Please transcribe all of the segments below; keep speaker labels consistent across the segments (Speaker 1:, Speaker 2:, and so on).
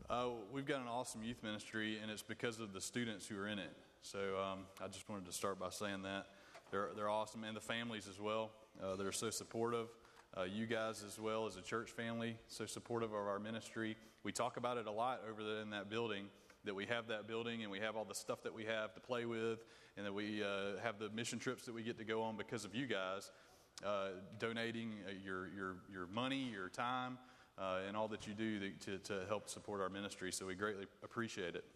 Speaker 1: We've got an awesome youth ministry, and it's because of the students who are in it. So I just wanted to start by saying that. They're awesome, and the families as well. They're so supportive. You guys as well as a church family, so supportive of our ministry. We talk about it a lot in that building, that we have that building and we have all the stuff that we have to play with, and that we have the mission trips that we get to go on because of you guys donating your money, your time, and all that you do to help support our ministry. So we greatly appreciate it.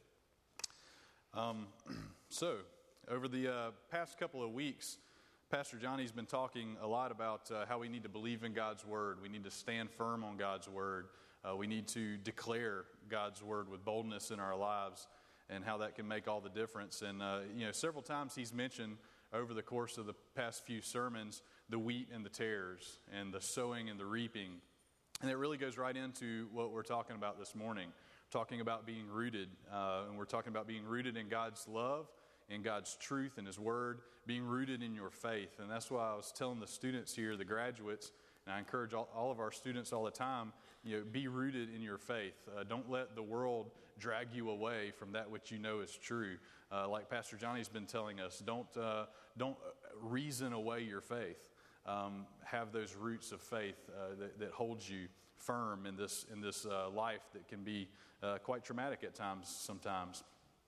Speaker 1: So over the past couple of weeks, Pastor Johnny's been talking a lot about how we need to believe in God's Word. We need to stand firm on God's Word. We need to declare God's Word with boldness in our lives, and how that can make all the difference. And, several times he's mentioned over the course of the past few sermons the wheat and the tares, and the sowing and the reaping. And it really goes right into what we're talking about this morning, talking about being rooted. And we're talking about being rooted in God's love, in God's truth and His Word, being rooted in your faith. And that's why I was telling the students here, the graduates, and I encourage all of our students all the time, be rooted in your faith. Don't let the world drag you away from that which you know is true. Like Pastor Johnny's been telling us, don't reason away your faith. Have those roots of faith that holds you firm in this life that can be quite traumatic at times sometimes.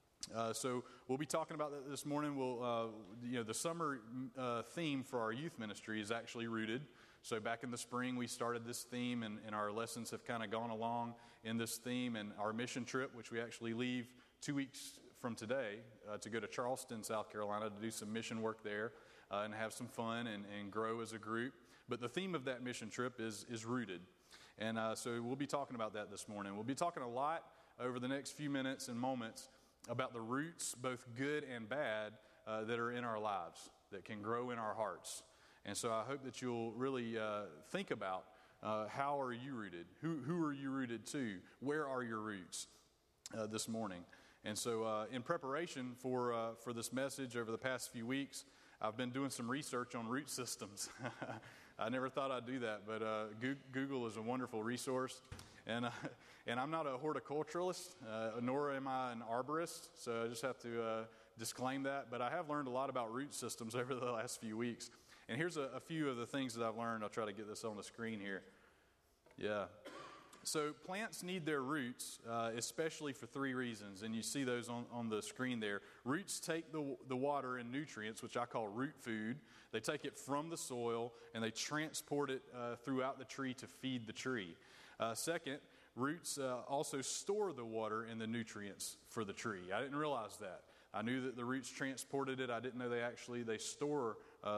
Speaker 1: So we'll be talking about that this morning. The summer theme for our youth ministry is actually rooted. So back in the spring, we started this theme, and our lessons have kind of gone along in this theme. And our mission trip, which we actually leave 2 weeks from today to go to Charleston, South Carolina, to do some mission work there and have some fun and grow as a group. But the theme of that mission trip is rooted. And so we'll be talking about that this morning. We'll be talking a lot over the next few minutes and moments about the roots, both good and bad, that are in our lives, that can grow in our hearts. And so I hope that you'll really think about how are you rooted? Who are you rooted to? Where are your roots this morning? And so in preparation for this message over the past few weeks, I've been doing some research on root systems. I never thought I'd do that, but Google is a wonderful resource. And I'm not a horticulturalist, nor am I an arborist, so I just have to disclaim that. But I have learned a lot about root systems over the last few weeks. And here's a few of the things that I've learned. I'll try to get this on the screen here. Yeah. So plants need their roots, especially for three reasons. And you see those on the screen there. Roots take the water and nutrients, which I call root food. They take it from the soil, and they transport it throughout the tree to feed the tree. Second, roots also store the water and the nutrients for the tree. I didn't realize that. I knew that the roots transported it. I didn't know they store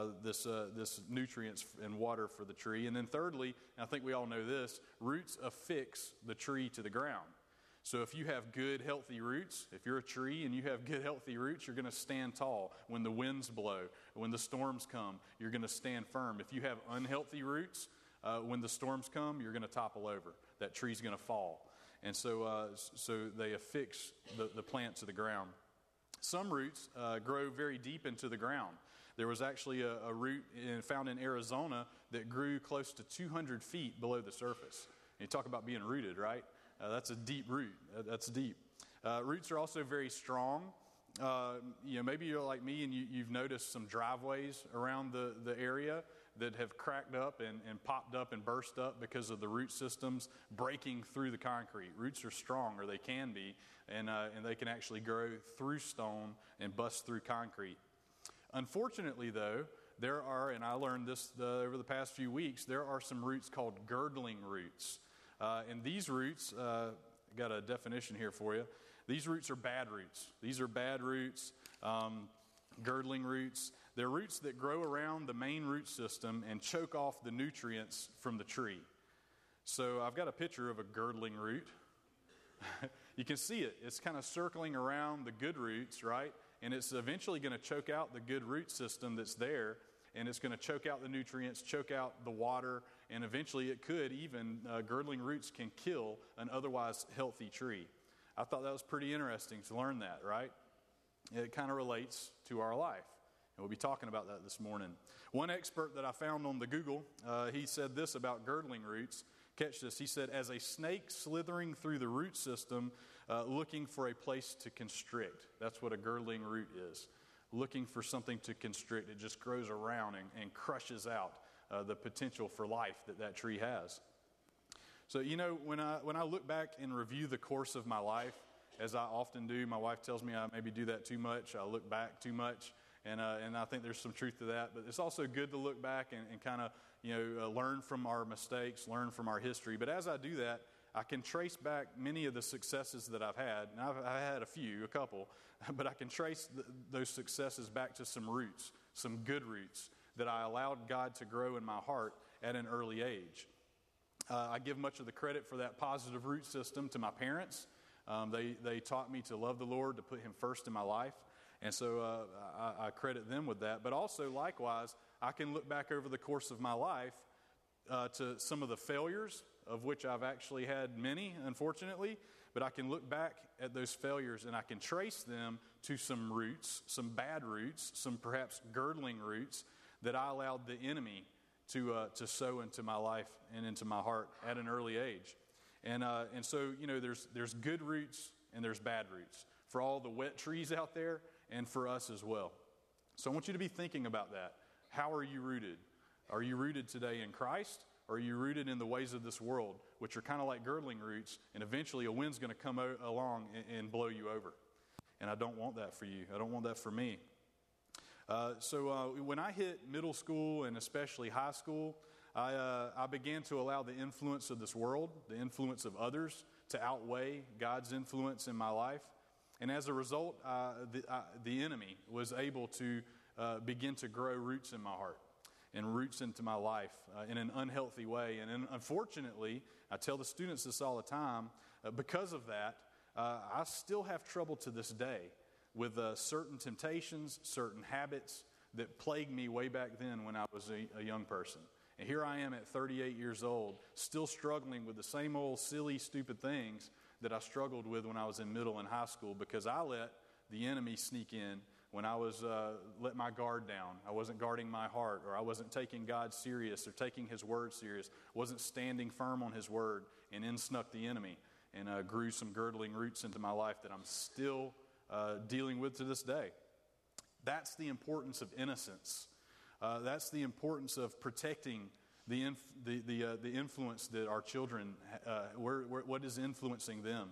Speaker 1: this nutrients and water for the tree. And then thirdly, and I think we all know this, roots affix the tree to the ground. So if you have good, healthy roots, if you're a tree and you have good, healthy roots, you're going to stand tall. When the winds blow, when the storms come, you're going to stand firm. If you have unhealthy roots, when the storms come, you're going to topple over. That tree's going to fall. And so they affix the plant to the ground. Some roots grow very deep into the ground. There was actually a root found in Arizona that grew close to 200 feet below the surface. And you talk about being rooted, right? That's a deep root. That's deep. Roots are also very strong. Maybe you're like me and you've noticed some driveways around the area that have cracked up and popped up and burst up because of the root systems breaking through the concrete. Roots are strong, or they can be, and they can actually grow through stone and bust through concrete. Unfortunately, though, there are, and I learned this over the past few weeks, there are some roots called girdling roots. And these roots, I got a definition here for you. These roots are bad roots. These are bad roots, girdling roots. They're roots that grow around the main root system and choke off the nutrients from the tree. So I've got a picture of a girdling root. You can see it. It's kind of circling around the good roots, right? And it's eventually going to choke out the good root system that's there, and it's going to choke out the nutrients, choke out the water, and eventually it could even, girdling roots can kill an otherwise healthy tree. I thought that was pretty interesting to learn that, right? It kind of relates to our life. And we'll be talking about that this morning. One expert that I found on the Google, he said this about girdling roots. Catch this. He said, as a snake slithering through the root system, looking for a place to constrict. That's what a girdling root is. Looking for something to constrict. It just grows around and crushes out the potential for life that tree has. So, when I look back and review the course of my life, as I often do, my wife tells me I maybe do that too much. I look back too much, and I think there's some truth to that. But it's also good to look back and kind of, learn from our mistakes, learn from our history. But as I do that, I can trace back many of the successes that I've had. And I've had a couple, but I can trace those successes back to some roots, some good roots that I allowed God to grow in my heart at an early age. I give much of the credit for that positive root system to my parents. They taught me to love the Lord, to put Him first in my life. And so I credit them with that. But also, likewise, I can look back over the course of my life to some of the failures, of which I've actually had many, unfortunately. But I can look back at those failures and I can trace them to some roots, some bad roots, some perhaps girdling roots that I allowed the enemy to sow into my life and into my heart at an early age. And so, there's good roots and there's bad roots for all the wet trees out there and for us as well. So I want you to be thinking about that. How are you rooted? Are you rooted today in Christ? Or are you rooted in the ways of this world, which are kind of like girdling roots, and eventually a wind's going to come along and blow you over? And I don't want that for you. I don't want that for me. So when I hit middle school and especially high school, I began to allow the influence of this world, the influence of others, to outweigh God's influence in my life. And as a result, the enemy was able to begin to grow roots in my heart and roots into my life in an unhealthy way. And unfortunately, I tell the students this all the time, because of that, I still have trouble to this day with certain temptations, certain habits that plagued me way back then when I was a young person. And here I am at 38 years old, still struggling with the same old silly, stupid things that I struggled with when I was in middle and high school, because I let the enemy sneak in when I was let my guard down. I wasn't guarding my heart, or I wasn't taking God serious or taking His Word serious, wasn't standing firm on His Word, and in snuck the enemy and grew some girdling roots into my life that I'm still dealing with to this day. That's the importance of innocence. That's the importance of protecting the influence that our children, what is influencing them.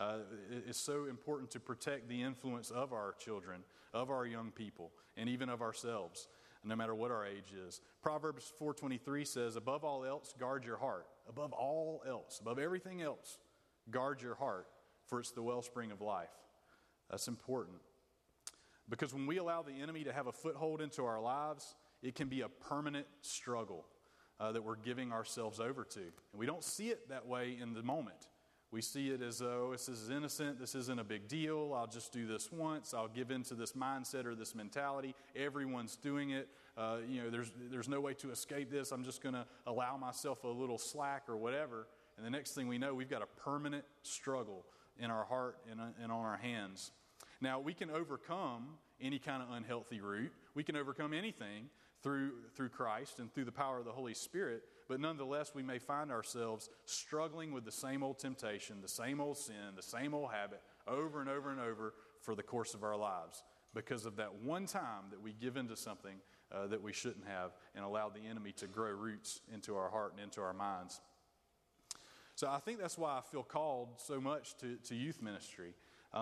Speaker 1: It's so important to protect the influence of our children, of our young people, and even of ourselves, no matter what our age is. Proverbs 4:23 says, above all else, guard your heart. Above all else, above everything else, guard your heart, for it's the wellspring of life. That's important. Because when we allow the enemy to have a foothold into our lives, it can be a permanent struggle that we're giving ourselves over to. And we don't see it that way in the moment. We see it as, this is innocent, this isn't a big deal, I'll just do this once, I'll give into this mindset or this mentality, everyone's doing it, there's no way to escape this, I'm just going to allow myself a little slack or whatever. And the next thing we know, we've got a permanent struggle in our heart and on our hands. Now, we can overcome any kind of unhealthy root. We can overcome anything through Christ and through the power of the Holy Spirit, but nonetheless, we may find ourselves struggling with the same old temptation, the same old sin, the same old habit over and over and over for the course of our lives because of that one time that we give into something that we shouldn't have and allow the enemy to grow roots into our heart and into our minds. So I think that's why I feel called so much to youth ministry.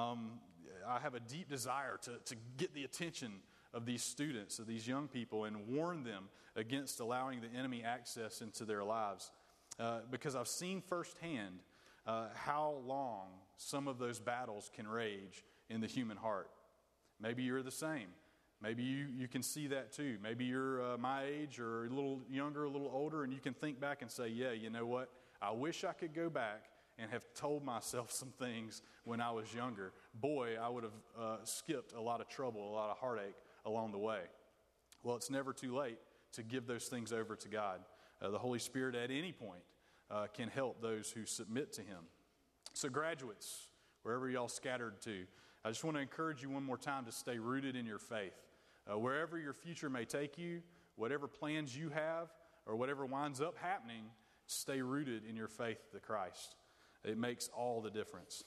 Speaker 1: I have a deep desire to get the attention of these students, of these young people, and warn them against allowing the enemy access into their lives. Because I've seen firsthand how long some of those battles can rage in the human heart. Maybe you're the same. Maybe you can see that too. Maybe you're my age or a little younger, a little older, and you can think back and say, yeah, you know what? I wish I could go back and have told myself some things when I was younger. Boy, I would have skipped a lot of trouble, a lot of heartache along the way. Well, it's never too late to give those things over to God. The Holy Spirit at any point can help those who submit to Him. So graduates, wherever y'all scattered to, I just want to encourage you one more time to stay rooted in your faith. Wherever your future may take you, whatever plans you have, or whatever winds up happening, Stay rooted in your faith to Christ. It makes all the difference.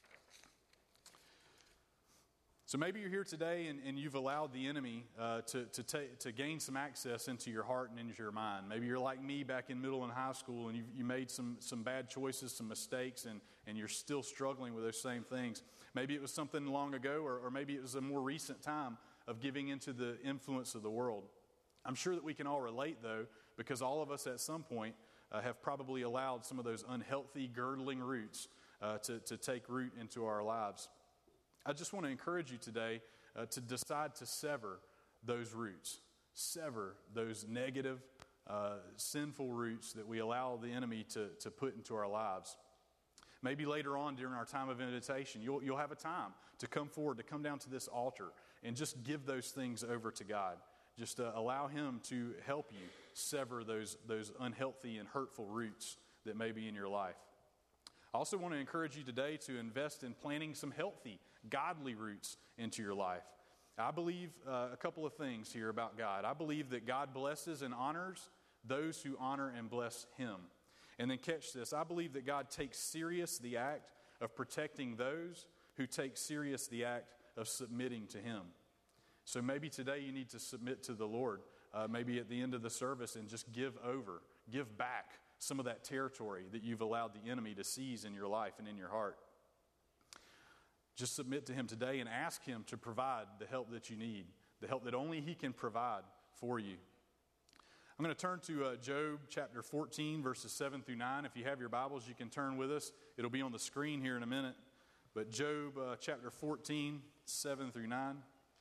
Speaker 1: So maybe you're here today and you've allowed the enemy to gain some access into your heart and into your mind. Maybe you're like me back in middle and high school and you made some bad choices, some mistakes, and you're still struggling with those same things. Maybe it was something long ago, or maybe it was a more recent time of giving into the influence of the world. I'm sure that we can all relate, though, because all of us at some point have probably allowed some of those unhealthy, girdling roots to take root into our lives. I just want to encourage you today to decide to sever those roots. Sever those negative, sinful roots that we allow the enemy to put into our lives. Maybe later on during our time of invitation, you'll have a time to come forward, to come down to this altar and just give those things over to God. Just allow Him to help you sever those unhealthy and hurtful roots that may be in your life. I also want to encourage you today to invest in planting some healthy, godly roots into your life. I believe a couple of things here about God. I believe that God blesses and honors those who honor and bless Him. And then catch this, I believe that God takes serious the act of protecting those who take serious the act of submitting to Him. So maybe today you need to submit to the Lord, maybe at the end of the service, and just give back some of that territory that you've allowed the enemy to seize in your life and in your heart. Just submit to Him today and ask Him to provide the help that you need, the help that only He can provide for you. I'm going to turn to Job chapter 14, verses 7 through 9. If you have your Bibles, you can turn with us. It'll be on the screen here in a minute. But Job chapter 14, 7 through 9.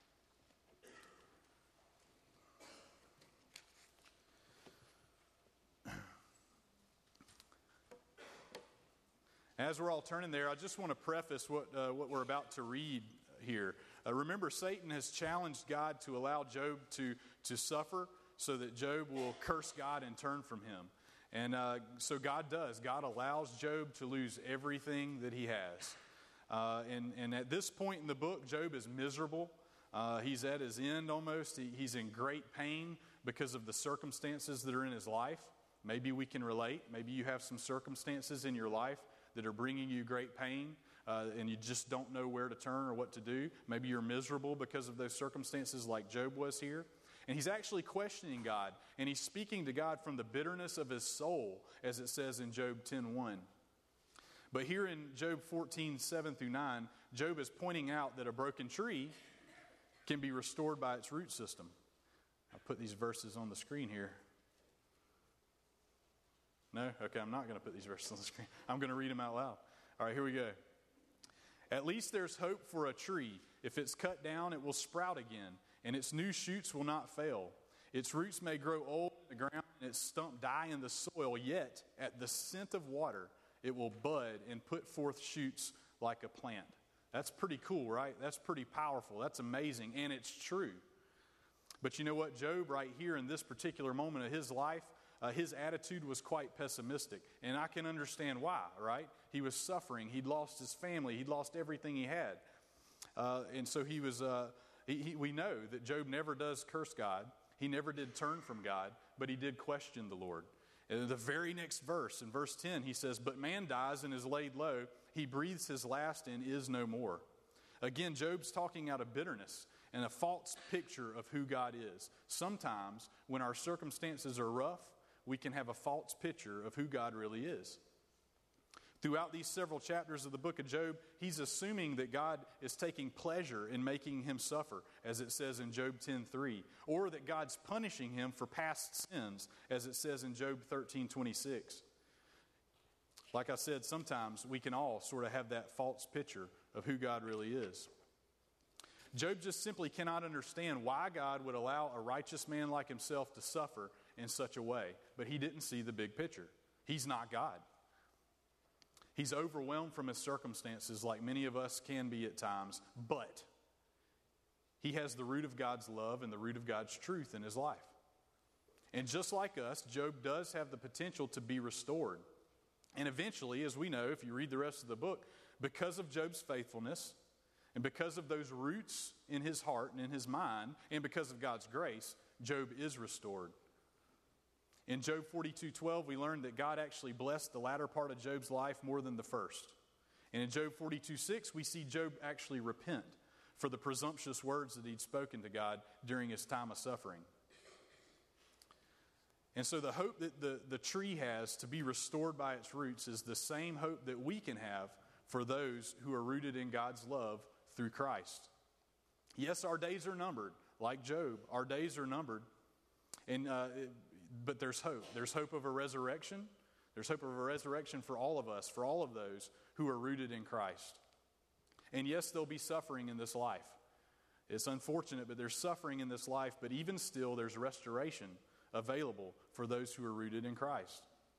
Speaker 1: As we're all turning there, I just want to preface what we're about to read here. Remember, Satan has challenged God to allow Job to suffer so that Job will curse God and turn from Him. And so God does. God allows Job to lose everything that he has. And at this point in the book, Job is miserable. He's at his end almost. He's in great pain because of the circumstances that are in his life. Maybe we can relate. Maybe you have some circumstances in your life that are bringing you great pain, and you just don't know where to turn or what to do. Maybe you're miserable because of those circumstances like Job was here. And he's actually questioning God, and he's speaking to God from the bitterness of his soul, as it says in Job 10:1. But here in Job 14, 7 through 9, Job is pointing out that a broken tree can be restored by its root system. I'll put these verses on the screen here. No? Okay, I'm not going to put these verses on the screen. I'm going to read them out loud. All right, here we go. At least there's hope for a tree. If it's cut down, it will sprout again, and its new shoots will not fail. Its roots may grow old in the ground, and its stump die in the soil, yet at the scent of water, it will bud and put forth shoots like a plant. That's pretty cool, right? That's pretty powerful. That's amazing, and it's true. But you know what? Job, right here in this particular moment of his life, his attitude was quite pessimistic. And I can understand why, right? He was suffering. He'd lost his family. He'd lost everything he had. And so he was, we know that Job never does curse God. He never did turn from God, but he did question the Lord. And in the very next verse, in verse 10, he says, "But man dies and is laid low. He breathes his last and is no more." Again, Job's talking out of bitterness and a false picture of who God is. Sometimes when our circumstances are rough, we can have a false picture of who God really is. Throughout these several chapters of the book of Job, he's assuming that God is taking pleasure in making him suffer, as it says in Job 10:3, or that God's punishing him for past sins, as it says in Job 13:26. Like I said, sometimes we can all sort of have that false picture of who God really is. Job just simply cannot understand why God would allow a righteous man like himself to suffer in such a way, but he didn't see the big picture. He's not God. He's overwhelmed from his circumstances like many of us can be at times, but he has the root of God's love and the root of God's truth in his life. And just like us, Job does have the potential to be restored. And eventually, as we know, if you read the rest of the book, because of Job's faithfulness and because of those roots in his heart and in his mind and because of God's grace, Job is restored. In Job 42:12, we learned that God actually blessed the latter part of Job's life more than the first. And in Job 42:6, we see Job actually repent for the presumptuous words that he'd spoken to God during his time of suffering. And so the hope that the tree has to be restored by its roots is the same hope that we can have for those who are rooted in God's love through Christ. Yes, our days are numbered, like Job. Our days are numbered, but there's hope. There's hope of a resurrection. There's hope of a resurrection for all of us, for all of those who are rooted in Christ. And yes, there'll be suffering in this life. It's unfortunate, but there's suffering in this life, but even still, there's restoration available for those who are rooted in Christ.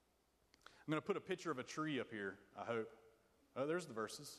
Speaker 1: I'm going to put a picture of a tree up here, I hope. Oh, there's the verses.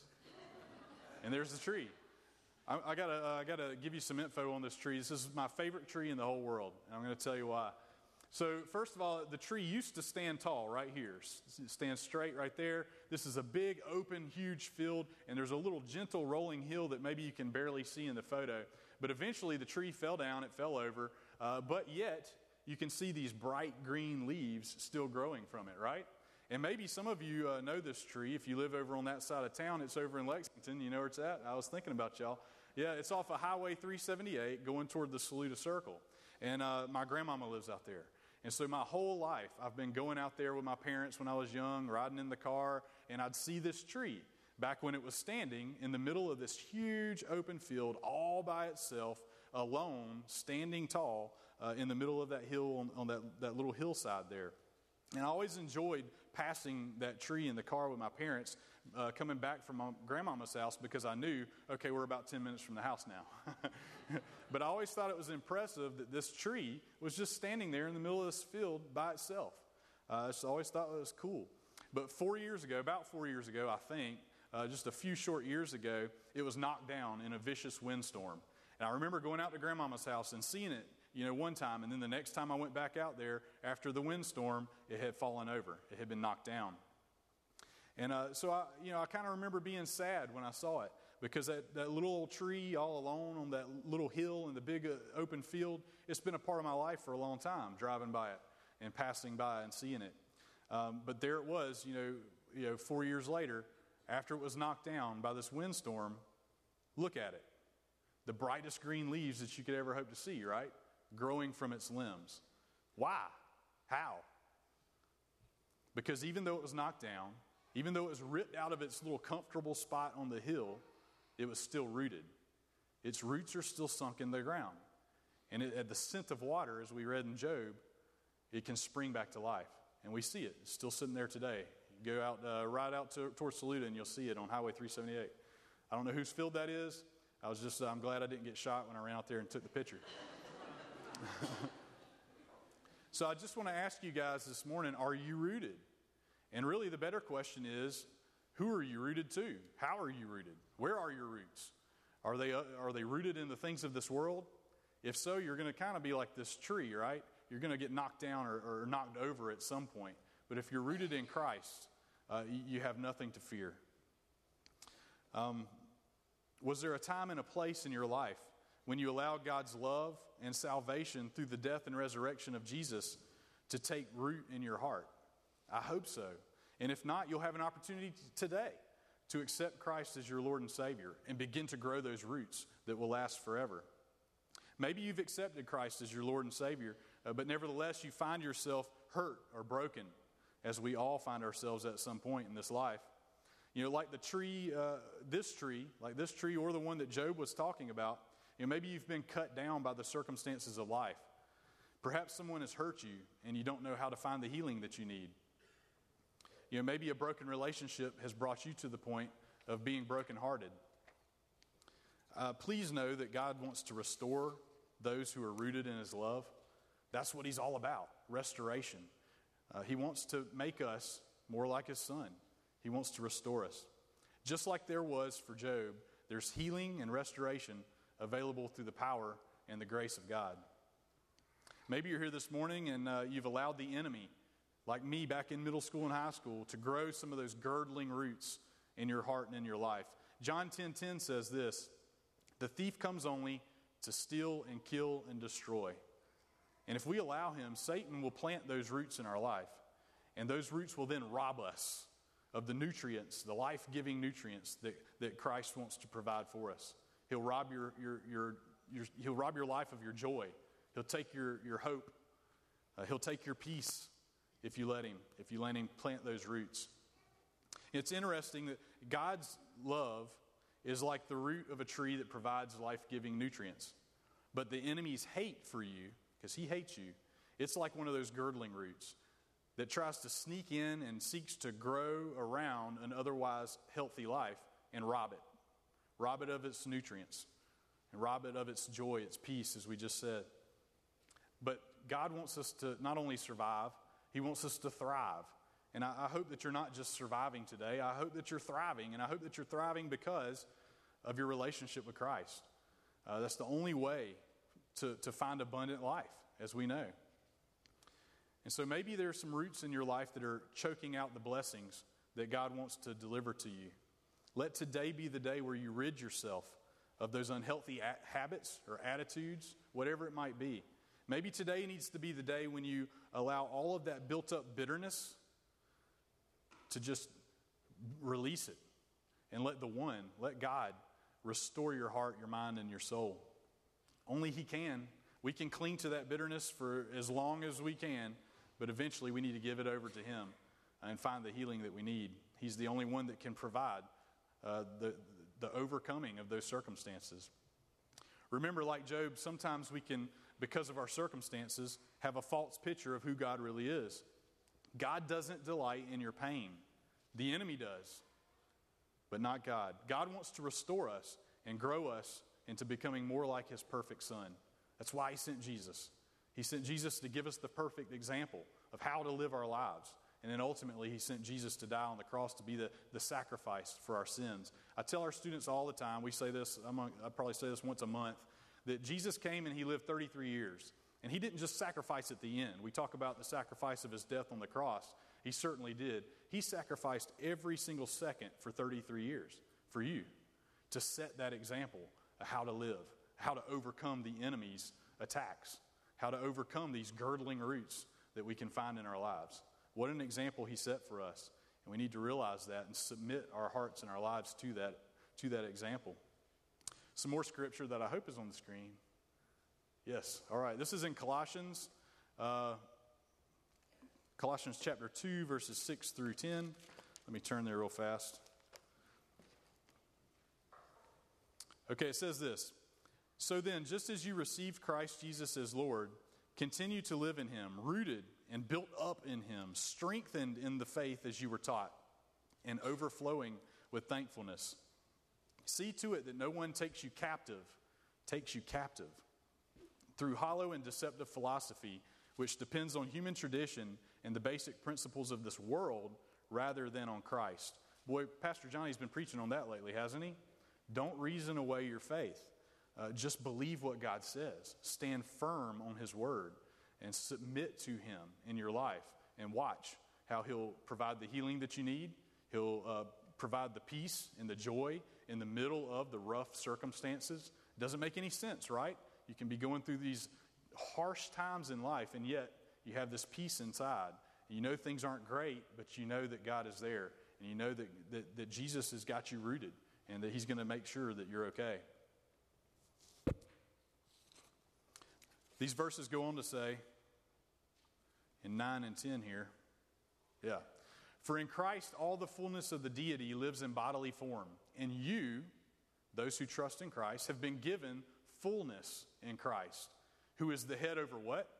Speaker 1: And there's the tree. I gotta give you some info on this tree. This is my favorite tree in the whole world, and I'm going to tell you why. So first of all, the tree used to stand tall right here. It stands straight right there. This is a big, open, huge field, and there's a little gentle rolling hill that maybe you can barely see in the photo. But eventually the tree fell down, it fell over, but yet you can see these bright green leaves still growing from it, right? And maybe some of you know this tree. If you live over on that side of town, it's over in Lexington. You know where it's at? I was thinking about y'all. Yeah, it's off of Highway 378 going toward the Saluda Circle. And my grandmama lives out there. And so my whole life, I've been going out there with my parents when I was young, riding in the car, and I'd see this tree back when it was standing in the middle of this huge open field all by itself, alone, standing tall in the middle of that hill on that little hillside there. And I always enjoyed passing that tree in the car with my parents coming back from my grandmama's house because I knew, okay, we're about 10 minutes from the house now. But I always thought it was impressive that this tree was just standing there in the middle of this field by itself. I just always thought it was cool. But about 4 years ago, I think, just a few short years ago, it was knocked down in a vicious windstorm. And I remember going out to grandmama's house and seeing it, one time, and then the next time I went back out there after the windstorm, it had fallen over. It had been knocked down. And so I kind of remember being sad when I saw it because that little old tree all alone on that little hill in the big open field, it's been a part of my life for a long time, driving by it and passing by and seeing it. But there it was, 4 years later, after it was knocked down by this windstorm. Look at it. The brightest green leaves that you could ever hope to see, right? Growing from its limbs. Why? How? Because even though it was knocked down, even though it was ripped out of its little comfortable spot on the hill, it was still rooted. Its roots are still sunk in the ground. And at the scent of water, as we read in Job, it can spring back to life. And we see it. It's still sitting there today. You go out, right out towards Saluda, and you'll see it on Highway 378. I don't know whose field that is. I'm glad I didn't get shot when I ran out there and took the picture. So I just want to ask you guys this morning, are you rooted? And really the better question is, who are you rooted to? How are you rooted? Where are your roots? Are they rooted in the things of this world? If so, you're going to kind of be like this tree, right? You're going to get knocked down or knocked over at some point. But if you're rooted in Christ, you have nothing to fear. Was there a time and a place in your life when you allowed God's love and salvation through the death and resurrection of Jesus to take root in your heart? I hope so. And if not, you'll have an opportunity today to accept Christ as your Lord and Savior and begin to grow those roots that will last forever. Maybe you've accepted Christ as your Lord and Savior, but nevertheless you find yourself hurt or broken, as we all find ourselves at some point in this life. Like the tree, this tree or the one that Job was talking about, maybe you've been cut down by the circumstances of life. Perhaps someone has hurt you and you don't know how to find the healing that you need. Maybe a broken relationship has brought you to the point of being brokenhearted. Please know that God wants to restore those who are rooted in His love. That's what He's all about, restoration. He wants to make us more like His Son. He wants to restore us. Just like there was for Job, there's healing and restoration available through the power and the grace of God. Maybe you're here this morning and you've allowed the enemy, like me back in middle school and high school, to grow some of those girdling roots in your heart and in your life. John 10:10 says this, "The thief comes only to steal and kill and destroy." And if we allow him, Satan will plant those roots in our life. And those roots will then rob us of the nutrients, the life-giving nutrients that Christ wants to provide for us. He'll rob he'll rob your life of your joy. He'll take your hope. He'll take your peace if you let him plant those roots. It's interesting that God's love is like the root of a tree that provides life-giving nutrients. But the enemy's hate for you, because he hates you, it's like one of those girdling roots that tries to sneak in and seeks to grow around an otherwise healthy life and rob it. Rob it of its nutrients and rob it of its joy, its peace, as we just said. But God wants us to not only survive, he wants us to thrive. And I hope that you're not just surviving today. I hope that you're thriving, and I hope that you're thriving because of your relationship with Christ. That's the only way to find abundant life, as we know. And so maybe there are some roots in your life that are choking out the blessings that God wants to deliver to you. Let today be the day where you rid yourself of those unhealthy habits or attitudes, whatever it might be. Maybe today needs to be the day when you allow all of that built-up bitterness to just release it and let God restore your heart, your mind, and your soul. Only he can. We can cling to that bitterness for as long as we can, but eventually we need to give it over to him and find the healing that we need. He's the only one that can provide the overcoming of those circumstances. Remember, like Job, sometimes we can, because of our circumstances, have a false picture of who God really is. God doesn't delight in your pain. The enemy does, but not God. God wants to restore us and grow us into becoming more like his perfect Son. That's why he sent Jesus. He sent Jesus to give us the perfect example of how to live our lives. And then ultimately, he sent Jesus to die on the cross to be the sacrifice for our sins. I tell our students all the time, we say this, I probably say this once a month, that Jesus came and he lived 33 years. And he didn't just sacrifice at the end. We talk about the sacrifice of his death on the cross. He certainly did. He sacrificed every single second for 33 years for you to set that example of how to live, how to overcome the enemy's attacks, how to overcome these girdling roots that we can find in our lives. What an example he set for us. And we need to realize that and submit our hearts and our lives to that example. Some more scripture that I hope is on the screen. Yes. All right. This is in Colossians. Colossians chapter 2, verses 6 through 10. Let me turn there real fast. Okay, it says this. So then, just as you received Christ Jesus as Lord, continue to live in him, rooted and built up in him, strengthened in the faith as you were taught, and overflowing with thankfulness. See to it that no one takes you captive through hollow and deceptive philosophy, which depends on human tradition and the basic principles of this world rather than on Christ. Boy, Pastor Johnny's been preaching on that lately, hasn't he? Don't reason away your faith. Just believe what God says. Stand firm on his word and submit to him in your life, and watch how he'll provide the healing that you need. He'll provide the peace and the joy in the middle of the rough circumstances. Doesn't make any sense, right? You can be going through these harsh times in life, and yet you have this peace inside. You know things aren't great, but you know that God is there, and you know that Jesus has got you rooted, and that he's going to make sure that you're okay. These verses go on to say, in 9 and 10 here, for in Christ all the fullness of the deity lives in bodily form, and you, those who trust in Christ, have been given fullness in Christ, who is the head over what?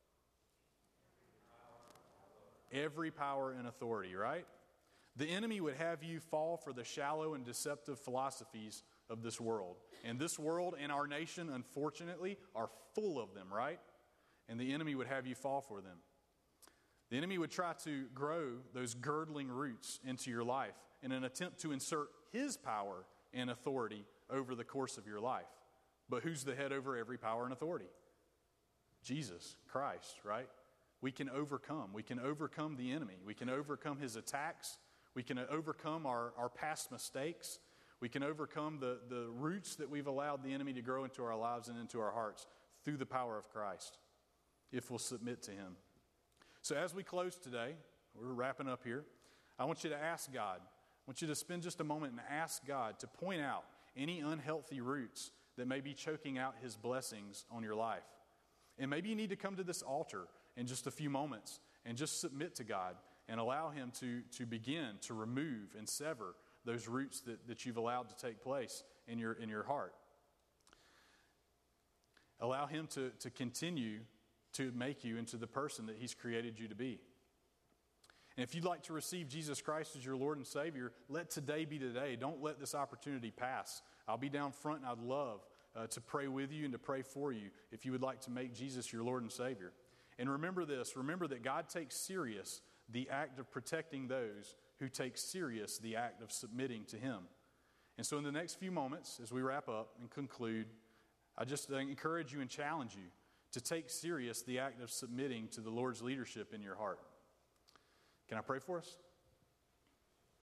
Speaker 1: Every power and authority, right? The enemy would have you fall for the shallow and deceptive philosophies of this world. And this world and our nation, unfortunately, are full of them, right? And the enemy would have you fall for them. The enemy would try to grow those girdling roots into your life in an attempt to insert his power and authority over the course of your life. But who's the head over every power and authority? Jesus, Christ, right? We can overcome. We can overcome the enemy. We can overcome his attacks. We can overcome our past mistakes. We can overcome the roots that we've allowed the enemy to grow into our lives and into our hearts through the power of Christ. if we'll submit to Him. So as we close today, we're wrapping up here, I want you to ask God. I want you to spend just a moment and ask God to point out any unhealthy roots that may be choking out His blessings on your life. And maybe you need to come to this altar in just a few moments and just submit to God and allow Him to begin to remove and sever those roots that you've allowed to take place in your heart. Allow Him to continue to make you into the person that He's created you to be. And if you'd like to receive Jesus Christ as your Lord and Savior, let today be today. Don't let this opportunity pass. I'll be down front, and I'd love to pray with you and to pray for you if you would like to make Jesus your Lord and Savior. And remember this. Remember that God takes serious the act of protecting those who take serious the act of submitting to Him. And so in the next few moments, as we wrap up and conclude, I just encourage you and challenge you to take serious the act of submitting to the Lord's leadership in your heart. Can I pray for us?